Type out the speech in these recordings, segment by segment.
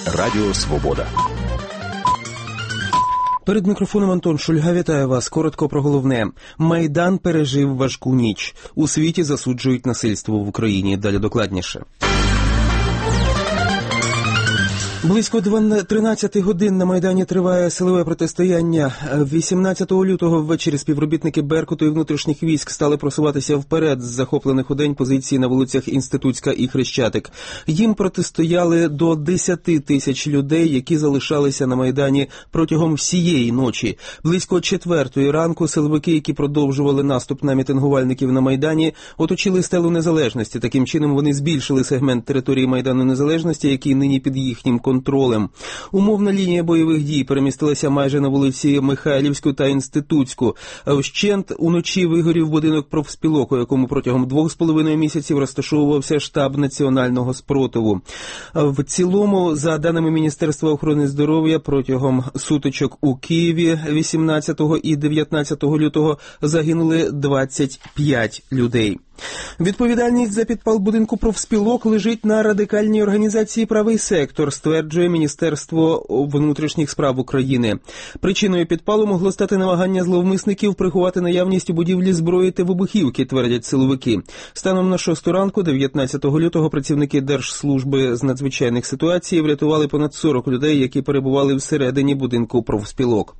Радіо Свобода. Перед мікрофоном Антон Шульга, вітаю вас. Коротко про головне. Майдан пережив важку ніч. У світі засуджують насильство в Україні. Далі докладніше. Близько 13 годин на Майдані триває силове протистояння. 18 лютого ввечері співробітники Беркуту і внутрішніх військ стали просуватися вперед з захоплених удень позицій на вулицях Інститутська і Хрещатик. Їм протистояли до 10 тисяч людей, які залишалися на Майдані протягом всієї ночі. Близько 4 ранку силовики, які продовжували наступ на мітингувальників на Майдані, оточили Стелу Незалежності. Таким чином вони збільшили сегмент території Майдану Незалежності, який нині під їхнім контролем. Умовна лінія бойових дій перемістилася майже на вулиці Михайлівську та Інститутську. Вщент уночі вигорів будинок профспілок, у якому протягом 2,5 місяців розташовувався штаб національного спротиву. В цілому, за даними Міністерства охорони здоров'я, протягом сутичок у Києві 18 і 19 лютого загинули 25 людей. Відповідальність за підпал будинку профспілок лежить на радикальній організації «Правий сектор», стверджує Міністерство внутрішніх справ України. Причиною підпалу могло стати намагання зловмисників приховати наявність у будівлі зброї та вибухівки, твердять силовики. Станом на 6 ранку, 19 лютого, працівники Держслужби з надзвичайних ситуацій врятували понад 40 людей, які перебували всередині будинку профспілок.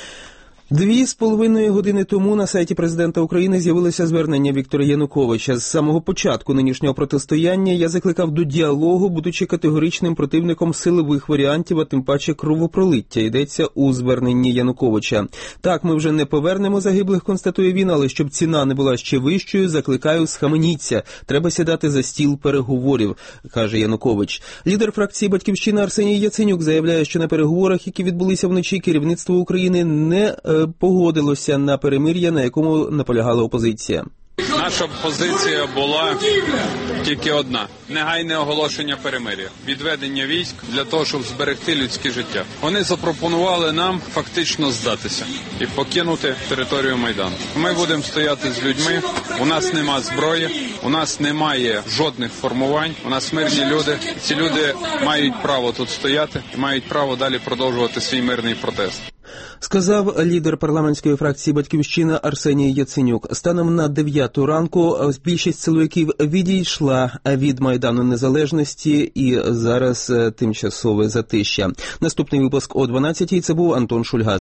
2,5 години тому на сайті президента України з'явилося звернення Віктора Януковича. З самого початку нинішнього протистояння я закликав до діалогу, будучи категоричним противником силових варіантів, а тим паче кровопролиття, йдеться у зверненні Януковича. Так, ми вже не повернемо загиблих, констатує він, але щоб ціна не була ще вищою, закликаю, схаменіться. Треба сідати за стіл переговорів, каже Янукович. Лідер фракції «Батьківщина» Арсеній Яценюк заявляє, що на переговорах, які відбулися вночі, керівництво України не погодилося на перемир'я, на якому наполягала опозиція. Наша позиція була тільки одна – негайне оголошення перемир'я, відведення військ для того, щоб зберегти людське життя. Вони запропонували нам фактично здатися і покинути територію Майдану. Ми будемо стояти з людьми, у нас нема зброї, у нас немає жодних формувань, у нас мирні люди. Ці люди мають право тут стояти і мають право далі продовжувати свій мирний протест. Сказав лідер парламентської фракції «Батьківщина» Арсеній Яценюк. Станом на 9 ранку більшість силовиків відійшла від Майдану Незалежності і зараз тимчасове затища. Наступний випуск о 12-й. Це був Антон Шульга.